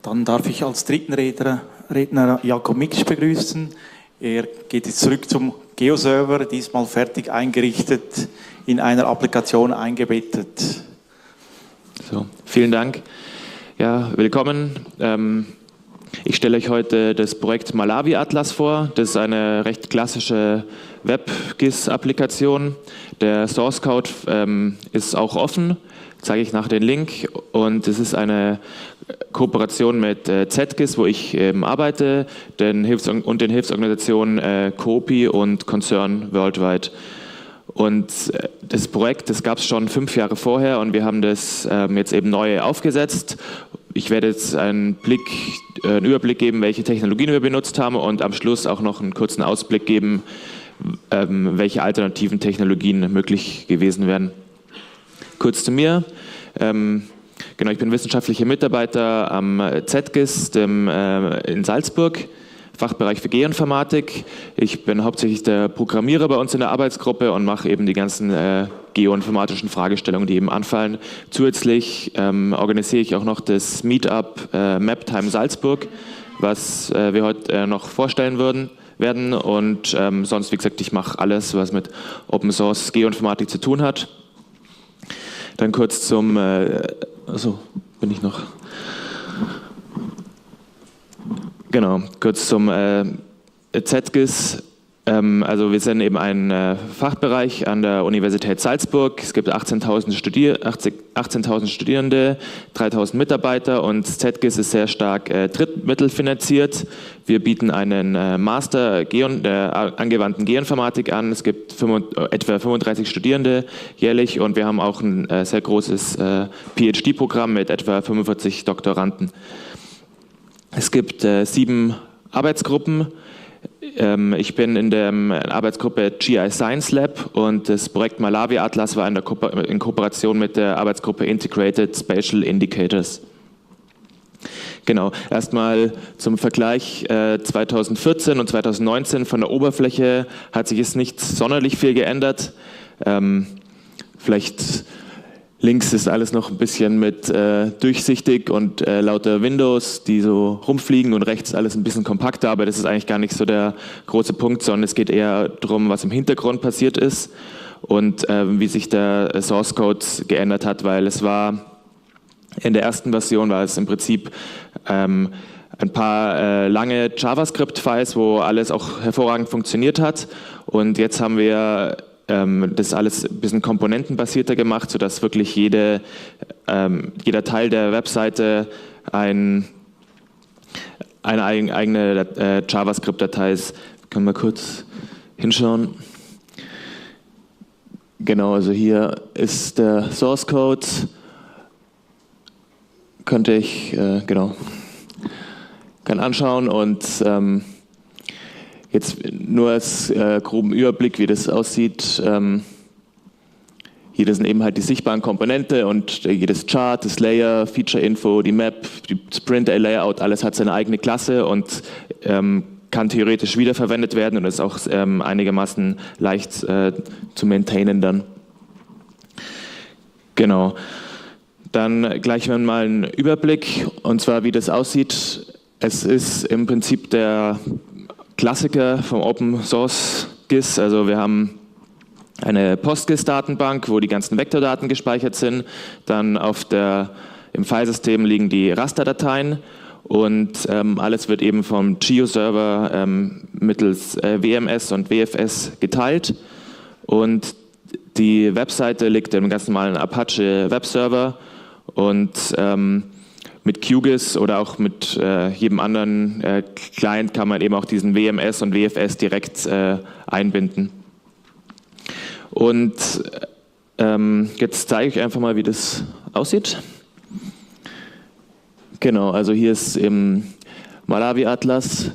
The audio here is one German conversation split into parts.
Dann darf ich als dritten Redner Jakob Miksch begrüßen. Er geht jetzt zurück zum Geoserver, diesmal fertig eingerichtet, in einer Applikation eingebettet. So, vielen Dank. Ja, willkommen. Ich stelle euch heute das Projekt Malawi Atlas vor. Das ist eine recht klassische Web-GIS-Applikation. Der Source Code ist auch offen, zeige ich nach den Link. Und es ist eine Kooperation mit ZGIS, wo ich arbeite, den Hilfsorganisationen COPI und Concern Worldwide. Und das Projekt, das gab es schon 5 Jahre vorher und wir haben das jetzt eben neu aufgesetzt. Ich werde jetzt einen Überblick geben, welche Technologien wir benutzt haben und am Schluss auch noch einen kurzen Ausblick geben, welche alternativen Technologien möglich gewesen wären. Kurz zu mir. Genau, ich bin wissenschaftlicher Mitarbeiter am ZGIS in Salzburg, Fachbereich für Geoinformatik. Ich bin hauptsächlich der Programmierer bei uns in der Arbeitsgruppe und mache eben die ganzen geoinformatischen Fragestellungen, die eben anfallen. Zusätzlich organisiere ich auch noch das Meetup Maptime Salzburg, was wir heute noch vorstellen werden. Und sonst, wie gesagt, ich mache alles, was mit Open Source Geoinformatik zu tun hat. Dann kurz zum, kurz zum ZGIS. Also wir sind eben ein Fachbereich an der Universität Salzburg. Es gibt 18.000 Studierende, 3.000 Mitarbeiter und ZGIS ist sehr stark drittmittelfinanziert. Wir bieten einen Master der angewandten Geoinformatik an. Es gibt etwa 35 Studierende jährlich und wir haben auch ein sehr großes PhD-Programm mit etwa 45 Doktoranden. Es gibt 7 Arbeitsgruppen. Ich bin in der Arbeitsgruppe GI Science Lab und das Projekt Malawi Atlas war in Kooperation mit der Arbeitsgruppe Integrated Spatial Indicators. Genau, erstmal zum Vergleich 2014 und 2019 von der Oberfläche hat sich jetzt nicht sonderlich viel geändert. Vielleicht links ist alles noch ein bisschen mit durchsichtig und lauter Windows, die so rumfliegen und rechts alles ein bisschen kompakter, aber das ist eigentlich gar nicht so der große Punkt, sondern es geht eher darum, was im Hintergrund passiert ist und wie sich der Source Code geändert hat, weil es war in der ersten Version war es im Prinzip ein paar lange JavaScript-Files, wo alles auch hervorragend funktioniert hat und jetzt haben wir das alles ein bisschen komponentenbasierter gemacht, sodass wirklich jeder Teil der Webseite eine eigene JavaScript-Datei ist. Können wir kurz hinschauen. Genau, also hier ist der Source Code. Könnte ich, kann anschauen und jetzt nur als groben Überblick, wie das aussieht. Hier sind eben halt die sichtbaren Komponente und jedes Chart, das Layer, Feature-Info, die Map, die Sprint-Layout, alles hat seine eigene Klasse und kann theoretisch wiederverwendet werden und ist auch einigermaßen leicht zu maintainen dann. Genau. Dann gleich mal einen Überblick und zwar wie das aussieht. Es ist im Prinzip der Klassiker vom Open Source GIS, also wir haben eine PostGIS-Datenbank, wo die ganzen Vektordaten gespeichert sind, dann im Filesystem liegen die Rasterdateien und alles wird eben vom GeoServer mittels WMS und WFS geteilt und die Webseite liegt im ganz normalen Apache Webserver und mit QGIS oder auch mit jedem anderen Client kann man eben auch diesen WMS und WFS direkt einbinden. Und jetzt zeige ich einfach mal, wie das aussieht. Genau, also hier ist im Malawi Atlas.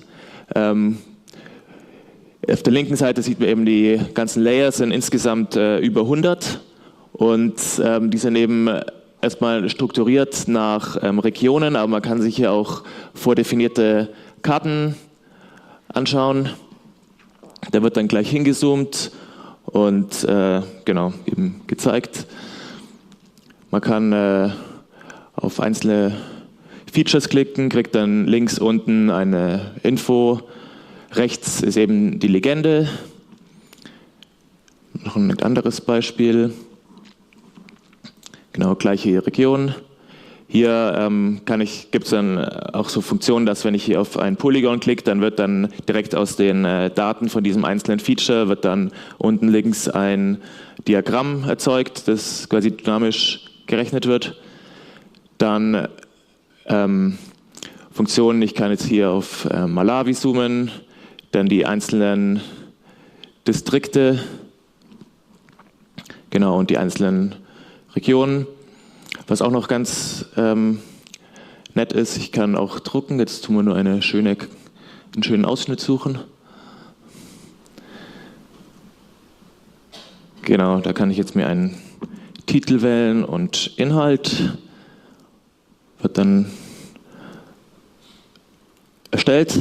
Auf der linken Seite sieht man eben die ganzen Layers, sind insgesamt über 100 und die sind eben erstmal strukturiert nach Regionen, aber man kann sich hier auch vordefinierte Karten anschauen. Da wird dann gleich hingezoomt und genau, eben gezeigt. Man kann auf einzelne Features klicken, kriegt dann links unten eine Info, rechts ist eben die Legende. Noch ein anderes Beispiel. Genau, gleiche Region. Hier gibt es dann auch so Funktionen, dass wenn ich hier auf ein Polygon klicke, dann wird dann direkt aus den Daten von diesem einzelnen Feature wird dann unten links ein Diagramm erzeugt, das quasi dynamisch gerechnet wird. Dann Funktionen, ich kann jetzt hier auf Malawi zoomen, dann die einzelnen Distrikte, genau, und die einzelnen Regionen. Was auch noch ganz nett ist, ich kann auch drucken. Jetzt tun wir nur einen schönen Ausschnitt suchen. Genau, da kann ich jetzt mir einen Titel wählen und Inhalt. Wird dann erstellt.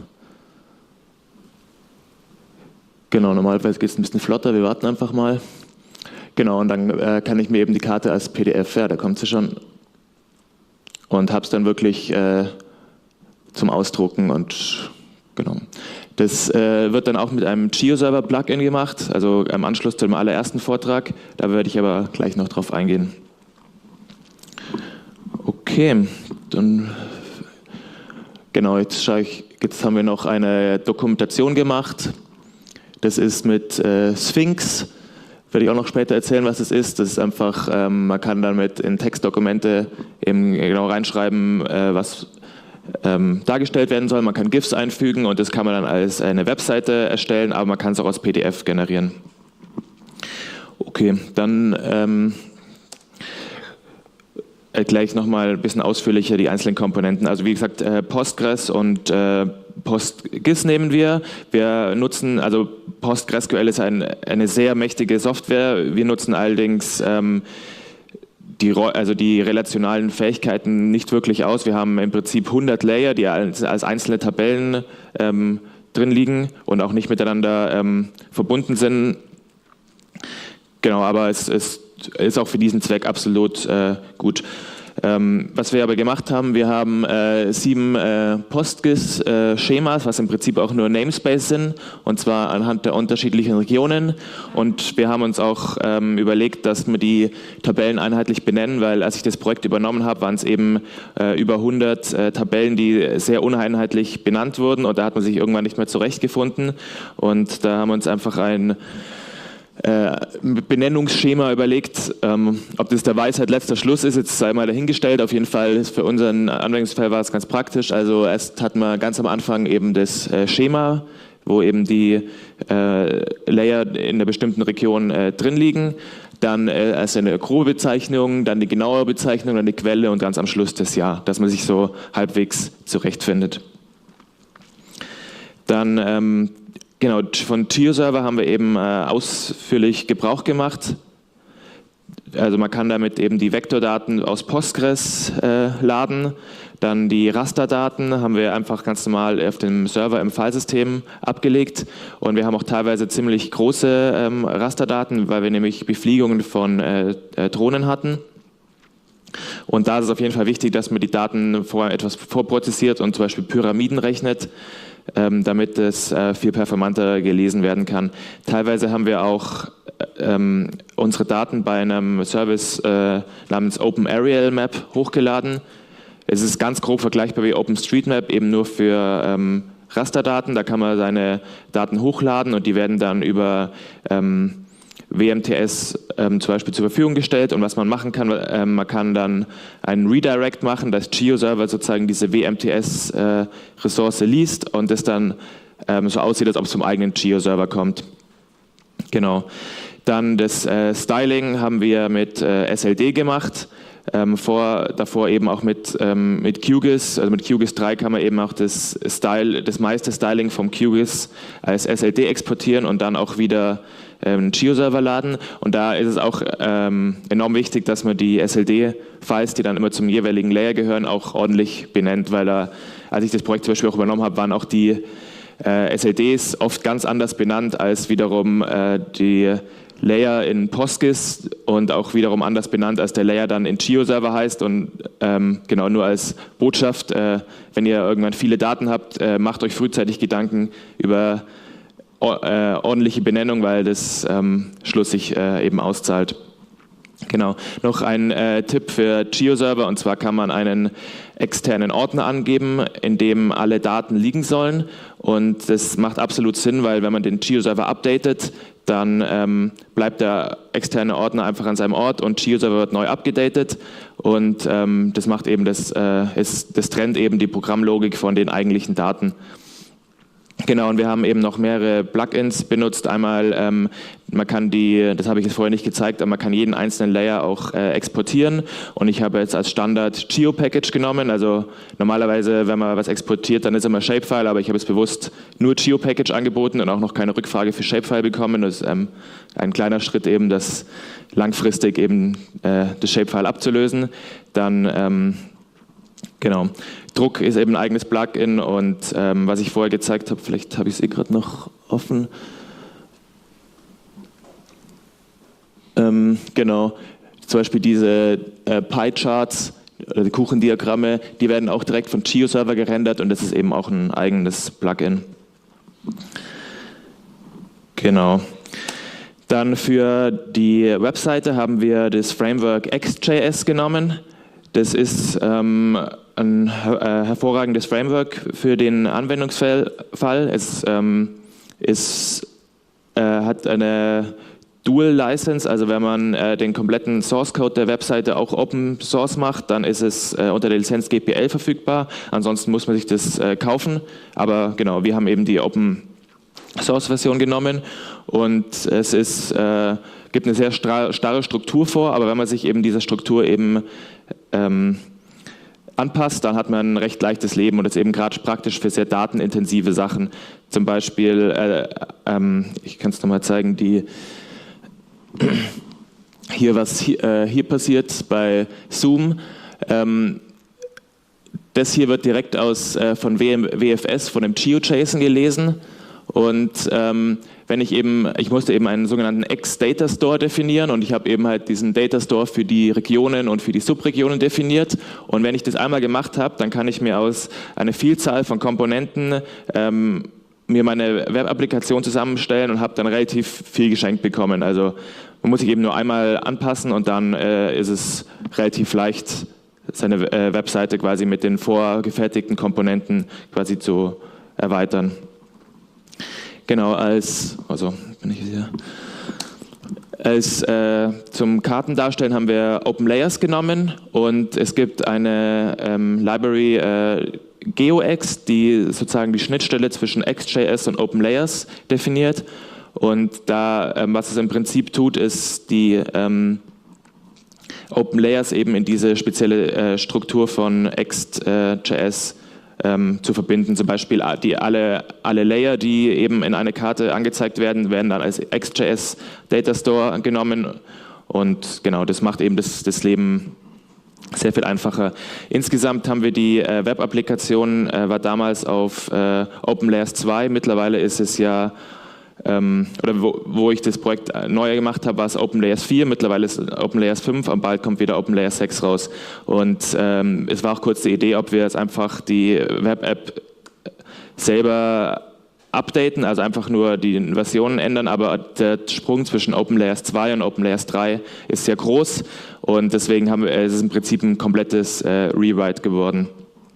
Genau, normalerweise geht es ein bisschen flotter. Wir warten einfach mal. Genau, und dann kann ich mir eben die Karte als PDF, ja, da kommt sie schon, und habe es dann wirklich zum Ausdrucken und genau. Das wird dann auch mit einem GeoServer-Plugin gemacht, also im Anschluss zu dem allerersten Vortrag, da werde ich aber gleich noch drauf eingehen. Okay, dann genau, jetzt haben wir noch eine Dokumentation gemacht, das ist mit Sphinx. Werde ich auch noch später erzählen, was es ist. Das ist einfach, man kann damit in Textdokumente eben genau reinschreiben, was dargestellt werden soll. Man kann GIFs einfügen und das kann man dann als eine Webseite erstellen, aber man kann es auch als PDF generieren. Okay, dann gleich nochmal ein bisschen ausführlicher die einzelnen Komponenten. Also wie gesagt, Postgres und PostGIS nehmen wir. Wir nutzen, also PostgreSQL ist eine sehr mächtige Software. Wir nutzen allerdings die relationalen Fähigkeiten nicht wirklich aus. Wir haben im Prinzip 100 Layer, die als einzelne Tabellen drin liegen und auch nicht miteinander verbunden sind. Genau, aber es ist auch für diesen Zweck absolut gut. Was wir aber gemacht haben, wir haben 7 PostGIS-Schemas, was im Prinzip auch nur Namespace sind, und zwar anhand der unterschiedlichen Regionen. Und wir haben uns auch überlegt, dass wir die Tabellen einheitlich benennen, weil als ich das Projekt übernommen habe, waren es eben über 100 Tabellen, die sehr uneinheitlich benannt wurden, und da hat man sich irgendwann nicht mehr zurechtgefunden. Und da haben wir uns einfach ein Benennungsschema überlegt. Ob das der Weisheit letzter Schluss ist, jetzt sei mal dahingestellt. Auf jeden Fall für unseren Anwendungsfall war es ganz praktisch. Also erst hatten wir ganz am Anfang eben das Schema, wo eben die Layer in einer bestimmten Region drin liegen. Dann erst eine grobe Bezeichnung, dann die genaue Bezeichnung, dann die Quelle und ganz am Schluss das Jahr, dass man sich so halbwegs zurechtfindet. Dann genau, von GeoServer haben wir eben ausführlich Gebrauch gemacht. Also man kann damit eben die Vektordaten aus Postgres laden. Dann die Rasterdaten haben wir einfach ganz normal auf dem Server im Filesystem abgelegt. Und wir haben auch teilweise ziemlich große Rasterdaten, weil wir nämlich Befliegungen von Drohnen hatten. Und da ist es auf jeden Fall wichtig, dass man die Daten vorher etwas vorprozessiert und zum Beispiel Pyramiden rechnet, damit es viel performanter gelesen werden kann. Teilweise haben wir auch unsere Daten bei einem Service namens OpenArealMap hochgeladen. Es ist ganz grob vergleichbar wie OpenStreetMap, eben nur für Rasterdaten. Da kann man seine Daten hochladen und die werden dann über WMTS zum Beispiel zur Verfügung gestellt. Und was man machen kann, man kann dann einen Redirect machen, dass GeoServer sozusagen diese WMTS-Ressource liest und es dann so aussieht, als ob es vom eigenen GeoServer kommt. Genau. Dann das Styling haben wir mit SLD gemacht. Davor eben auch mit QGIS, also mit QGIS 3 kann man eben auch das meiste Styling vom QGIS als SLD exportieren und dann auch wieder einen GeoServer laden. Und da ist es auch enorm wichtig, dass man die SLD-Files, die dann immer zum jeweiligen Layer gehören, auch ordentlich benennt, weil als ich das Projekt zum Beispiel auch übernommen habe, waren auch die SLDs oft ganz anders benannt als wiederum die Layer in PostGIS und auch wiederum anders benannt, als der Layer dann in GeoServer heißt. Und genau, nur als Botschaft, wenn ihr irgendwann viele Daten habt, macht euch frühzeitig Gedanken über ordentliche Benennung, weil das schlussig eben auszahlt. Genau, noch ein Tipp für GeoServer, und zwar kann man einen externen Ordner angeben, in dem alle Daten liegen sollen, und das macht absolut Sinn, weil wenn man den GeoServer updatet, dann bleibt der externe Ordner einfach an seinem Ort und GeoServer wird neu abgedatet, und das macht eben das trennt eben die Programmlogik von den eigentlichen Daten. Genau, und wir haben eben noch mehrere Plugins benutzt. Einmal, man kann das habe ich jetzt vorher nicht gezeigt, aber man kann jeden einzelnen Layer auch exportieren. Und ich habe jetzt als Standard GeoPackage genommen. Also normalerweise, wenn man was exportiert, dann ist immer Shapefile, aber ich habe jetzt bewusst nur GeoPackage angeboten und auch noch keine Rückfrage für Shapefile bekommen. Das ist ein kleiner Schritt eben, das langfristig eben das Shapefile abzulösen. Dann genau. Druck ist eben ein eigenes Plugin, und was ich vorher gezeigt habe, vielleicht habe ich es gerade noch offen. Genau, zum Beispiel diese Pie-Charts oder die Kuchendiagramme, die werden auch direkt von GeoServer gerendert, und das ist eben auch ein eigenes Plugin. Genau. Dann für die Webseite haben wir das Framework XJS genommen. Das ist ein hervorragendes Framework für den Anwendungsfall. Es hat eine Dual-License, also wenn man den kompletten Source-Code der Webseite auch Open Source macht, dann ist es unter der Lizenz GPL verfügbar. Ansonsten muss man sich das kaufen. Aber genau, wir haben eben die Open Source-Version genommen, und es gibt eine sehr starre Struktur vor, aber wenn man sich eben dieser Struktur eben anpasst, dann hat man ein recht leichtes Leben, und das ist eben gerade praktisch für sehr datenintensive Sachen. Zum Beispiel, ich kann es nochmal zeigen, was hier passiert bei Zoom. Das hier wird direkt von WFS, von dem GeoJSON gelesen, und ich musste eben einen sogenannten X-Data-Store definieren, und ich habe eben halt diesen Data-Store für die Regionen und für die Subregionen definiert, und wenn ich das einmal gemacht habe, dann kann ich mir aus einer Vielzahl von Komponenten mir meine Web-Applikation zusammenstellen und habe dann relativ viel geschenkt bekommen. Also man muss sich eben nur einmal anpassen, und dann ist es relativ leicht, seine Webseite quasi mit den vorgefertigten Komponenten quasi zu erweitern. Genau, zum Kartendarstellen haben wir OpenLayers genommen, und es gibt eine Library GeoX, die sozusagen die Schnittstelle zwischen XJS und OpenLayers definiert, und was es im Prinzip tut, ist die OpenLayers eben in diese spezielle Struktur von XJS zu verbinden. Zum Beispiel alle Layer, die eben in eine Karte angezeigt werden, werden dann als XJS Data Store genommen, und genau, das macht eben das Leben sehr viel einfacher. Insgesamt haben wir die Web-Applikation, war damals auf OpenLayers 2, mittlerweile ist es ja, wo ich das Projekt neu gemacht habe, war es OpenLayers 4, mittlerweile ist OpenLayers 5, und bald kommt wieder OpenLayers 6 raus. Und es war auch kurz die Idee, ob wir jetzt einfach die Web-App selber updaten, also einfach nur die Versionen ändern, aber der Sprung zwischen OpenLayers 2 und OpenLayers 3 ist sehr groß, und deswegen ist es im Prinzip ein komplettes Rewrite geworden.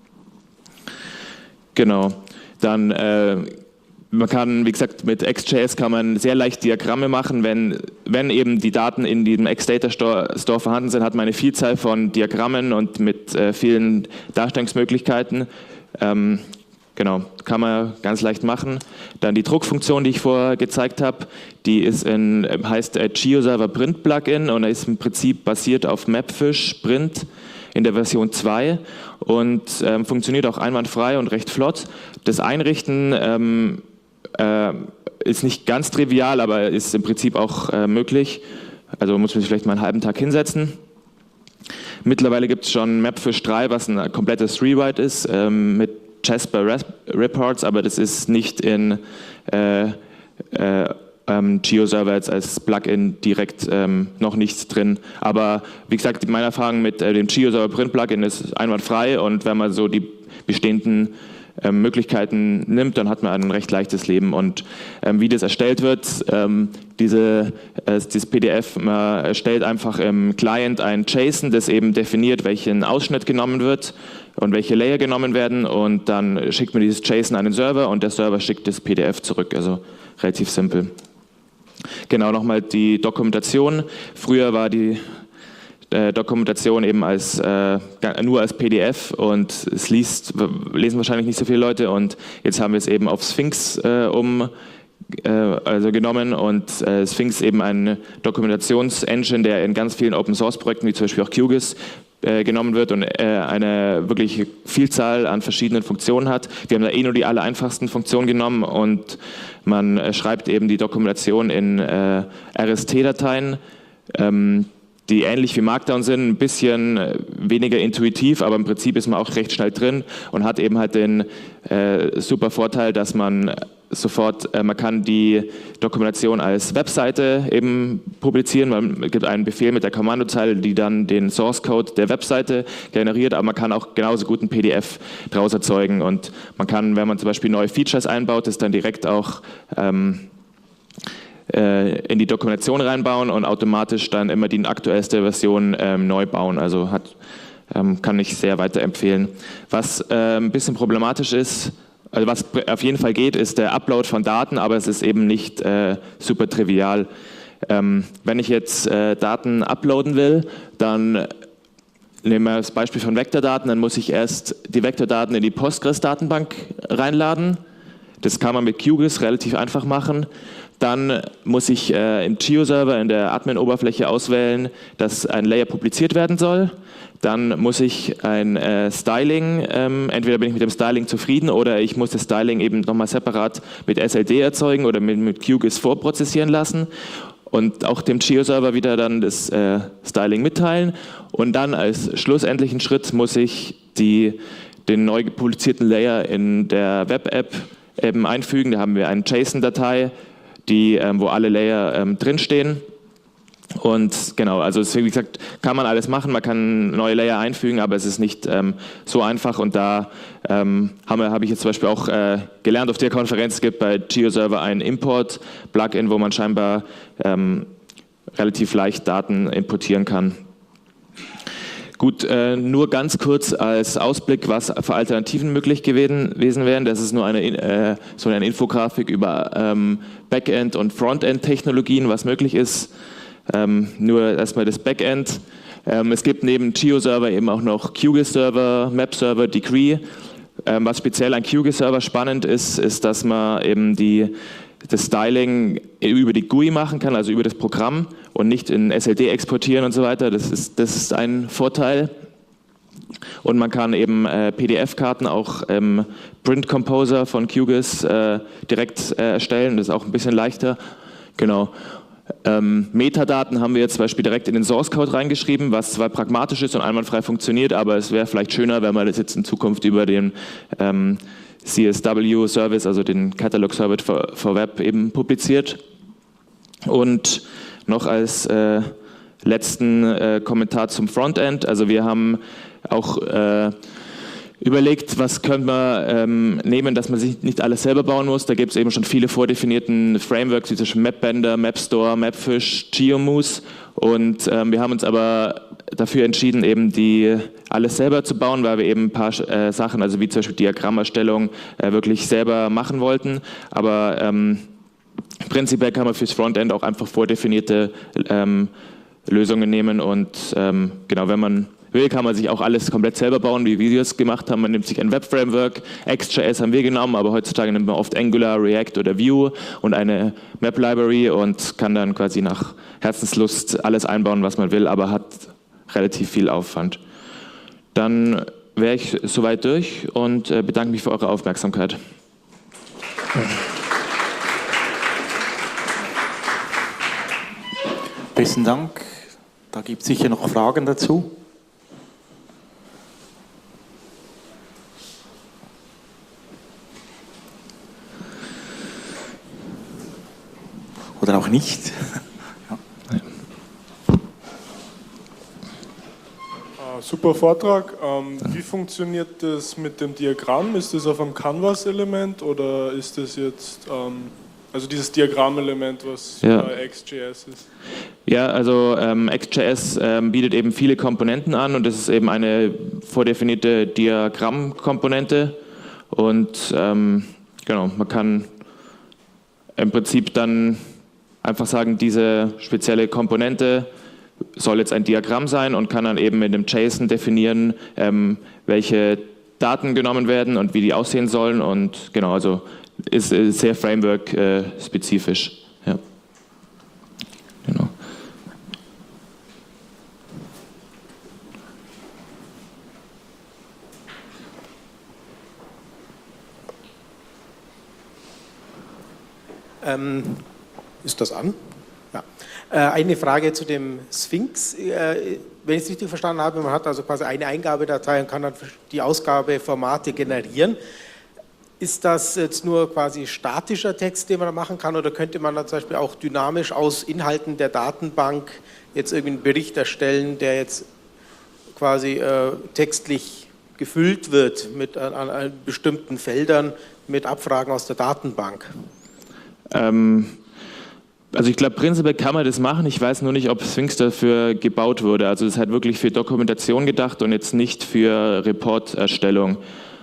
Genau, dann man kann, wie gesagt, mit XJS kann man sehr leicht Diagramme machen. Wenn eben die Daten in diesem XData Store vorhanden sind, hat man eine Vielzahl von Diagrammen und mit vielen Darstellungsmöglichkeiten. Genau, kann man ganz leicht machen. Dann die Druckfunktion, die ich vorher gezeigt habe, die heißt GeoServer Print Plugin, und ist im Prinzip basiert auf Mapfish Print in der Version 2 und funktioniert auch einwandfrei und recht flott. Das Einrichten ist nicht ganz trivial, aber ist im Prinzip auch möglich. Also muss man sich vielleicht mal einen halben Tag hinsetzen. Mittlerweile gibt es schon Mapfish 3, was ein komplettes Rewrite ist, mit Jasper Reports, aber das ist nicht in GeoServer jetzt als Plugin direkt noch nichts drin. Aber wie gesagt, meine Erfahrung mit dem GeoServer Print Plugin ist einwandfrei, und wenn man so die bestehenden Möglichkeiten nimmt, dann hat man ein recht leichtes Leben. Und wie das erstellt wird, dieses PDF, man erstellt einfach im Client ein JSON, das eben definiert, welchen Ausschnitt genommen wird und welche Layer genommen werden, und dann schickt man dieses JSON an den Server und der Server schickt das PDF zurück, also relativ simpel. Genau, nochmal die Dokumentation. Früher war die Dokumentation eben nur als PDF, und es lesen wahrscheinlich nicht so viele Leute, und jetzt haben wir es eben auf Sphinx genommen, und Sphinx eben eine Dokumentationsengine, der in ganz vielen Open-Source-Projekten, wie zum Beispiel auch QGIS, genommen wird und eine wirklich Vielzahl an verschiedenen Funktionen hat. Wir haben da nur die allereinfachsten Funktionen genommen, und man schreibt eben die Dokumentation in RST-Dateien, die ähnlich wie Markdown sind, ein bisschen weniger intuitiv, aber im Prinzip ist man auch recht schnell drin und hat eben halt den super Vorteil, dass man man kann die Dokumentation als Webseite eben publizieren. Man gibt einen Befehl mit der Kommandozeile, die dann den Source Code der Webseite generiert, aber man kann auch genauso gut ein PDF daraus erzeugen, und man kann, wenn man zum Beispiel neue Features einbaut, das dann direkt auch in die Dokumentation reinbauen und automatisch dann immer die aktuellste Version neu bauen. Also kann ich sehr weiterempfehlen. Was ein bisschen problematisch ist, also was auf jeden Fall geht, ist der Upload von Daten, aber es ist eben nicht super trivial. Wenn ich jetzt Daten uploaden will, dann nehmen wir das Beispiel von Vektordaten, dann muss ich erst die Vektordaten in die Postgres-Datenbank reinladen. Das kann man mit QGIS relativ einfach machen. Dann muss ich im GeoServer in der Admin-Oberfläche auswählen, dass ein Layer publiziert werden soll. Dann muss ich ein Styling, entweder bin ich mit dem Styling zufrieden, oder ich muss das Styling eben nochmal separat mit SLD erzeugen oder mit QGIS vorprozessieren lassen und auch dem GeoServer wieder dann das Styling mitteilen. Und dann als schlussendlichen Schritt muss ich den neu publizierten Layer in der Web-App eben einfügen. Da haben wir eine JSON-Datei, wo alle Layer drinstehen. Und genau, also wie gesagt, kann man alles machen, man kann neue Layer einfügen, aber es ist nicht so einfach, und da habe ich jetzt zum Beispiel auch gelernt auf der Konferenz, es gibt bei GeoServer ein Import-Plugin, wo man scheinbar relativ leicht Daten importieren kann. Gut, nur ganz kurz als Ausblick, was für Alternativen möglich gewesen wären. Das ist nur so eine Infografik über Backend- und Frontend-Technologien, was möglich ist. Nur erstmal das Backend. Es gibt neben GeoServer eben auch noch QGIS-Server, Map-Server, Degree. Was speziell an QGIS-Server spannend ist, dass man eben das Styling über die GUI machen kann, also über das Programm, und nicht in SLD exportieren und so weiter. Das ist ein Vorteil. Und man kann eben PDF-Karten auch im Print Composer von QGIS direkt erstellen. Das ist auch ein bisschen leichter. Genau. Metadaten haben wir jetzt zum Beispiel direkt in den Source Code reingeschrieben, was zwar pragmatisch ist und einwandfrei funktioniert, aber es wäre vielleicht schöner, wenn man das jetzt in Zukunft über den CSW-Service, also den Catalog Service for Web, eben publiziert. Und noch als letzten Kommentar zum Frontend, also wir haben auch überlegt, was können wir nehmen, dass man sich nicht alles selber bauen muss. Da gibt es eben schon viele vordefinierten Frameworks, wie zum Beispiel MapBender, MapStore, Mapfish, GeoMoose. Und wir haben uns aber dafür entschieden, eben alles selber zu bauen, weil wir eben ein paar Sachen, also wie zum Beispiel Diagrammerstellung, wirklich selber machen wollten. Aber prinzipiell kann man fürs Frontend auch einfach vordefinierte Lösungen nehmen, und genau, wenn man will, kann man sich auch alles komplett selber bauen, wie wir es gemacht haben. Man nimmt sich ein Web-Framework, XJS haben wir genommen, aber heutzutage nimmt man oft Angular, React oder Vue und eine Map-Library und kann dann quasi nach Herzenslust alles einbauen, was man will, aber hat relativ viel Aufwand. Dann wäre ich soweit durch und bedanke mich für eure Aufmerksamkeit. Besten Dank. Da gibt es sicher noch Fragen dazu. nicht. Ja. Super Vortrag. Wie funktioniert das mit dem Diagramm? Ist das auf einem Canvas-Element oder ist das jetzt, also dieses Diagrammelement, was bei XJS ist? Ja, also XJS bietet eben viele Komponenten an und das ist eben eine vordefinierte Diagrammkomponente und genau, man kann im Prinzip dann einfach sagen, diese spezielle Komponente soll jetzt ein Diagramm sein und kann dann eben mit dem JSON definieren, welche Daten genommen werden und wie die aussehen sollen und genau, also ist sehr Framework-spezifisch. Ja. Genau. Ist das an? Ja. Eine Frage zu dem Sphinx. Wenn ich es richtig verstanden habe, man hat also quasi eine Eingabedatei und kann dann die Ausgabeformate generieren. Ist das jetzt nur quasi statischer Text, den man da machen kann, oder könnte man dann zum Beispiel auch dynamisch aus Inhalten der Datenbank jetzt irgendwie einen Bericht erstellen, der jetzt quasi textlich gefüllt wird mit an bestimmten Feldern mit Abfragen aus der Datenbank? Also ich glaube, prinzipiell kann man das machen. Ich weiß nur nicht, ob Sphinx dafür gebaut wurde. Also es ist halt wirklich für Dokumentation gedacht und jetzt nicht für Reporterstellung.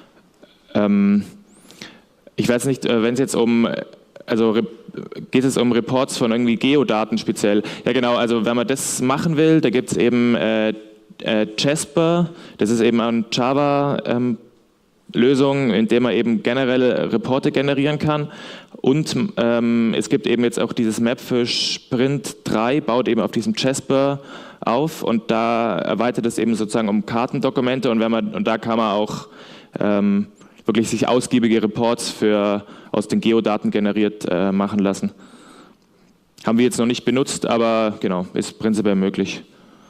Ich weiß nicht, wenn es jetzt geht es um Reports von irgendwie Geodaten speziell? Ja genau, also wenn man das machen will, da gibt es eben Jasper, das ist eben eine Java-Lösung, in der man eben generelle Reporte generieren kann. Und es gibt eben jetzt auch dieses Map für Sprint 3, baut eben auf diesem Jasper auf und da erweitert es eben sozusagen um Kartendokumente und da kann man auch wirklich sich ausgiebige Reports aus den Geodaten generiert machen lassen. Haben wir jetzt noch nicht benutzt, aber genau, ist prinzipiell möglich.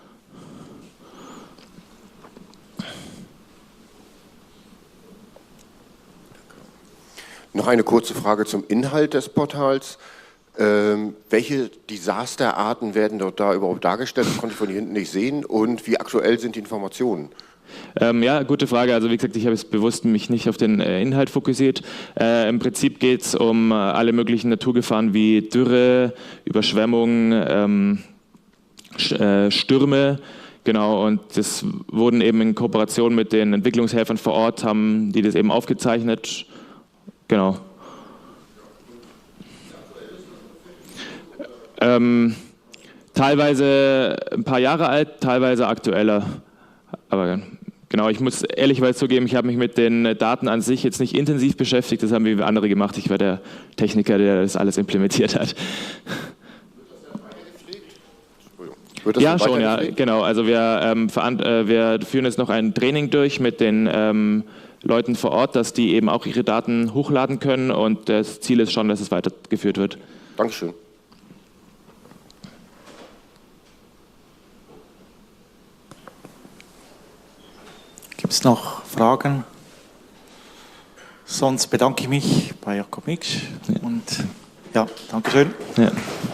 Noch eine kurze Frage zum Inhalt des Portals. Welche Desasterarten werden da überhaupt dargestellt? Das konnte ich von hier hinten nicht sehen. Und wie aktuell sind die Informationen? Ja, gute Frage. Also wie gesagt, ich habe es bewusst mich nicht auf den Inhalt fokussiert. Im Prinzip geht es um alle möglichen Naturgefahren wie Dürre, Überschwemmung, Stürme. Genau, und das wurden eben in Kooperation mit den Entwicklungshelfern vor Ort, haben die das eben aufgezeichnet. Genau. Teilweise ein paar Jahre alt, teilweise aktueller. Aber genau, ich muss ehrlicherweise zugeben, ich habe mich mit den Daten an sich jetzt nicht intensiv beschäftigt, das haben wir andere gemacht. Ich war der Techniker, der das alles implementiert hat. Ja, schon, ja, genau. Also wir führen jetzt noch ein Training durch mit den Leuten vor Ort, dass die eben auch ihre Daten hochladen können und das Ziel ist schon, dass es weitergeführt wird. Dankeschön. Gibt es noch Fragen? Sonst bedanke ich mich bei Jakob Miksch und ja, Dankeschön. Ja.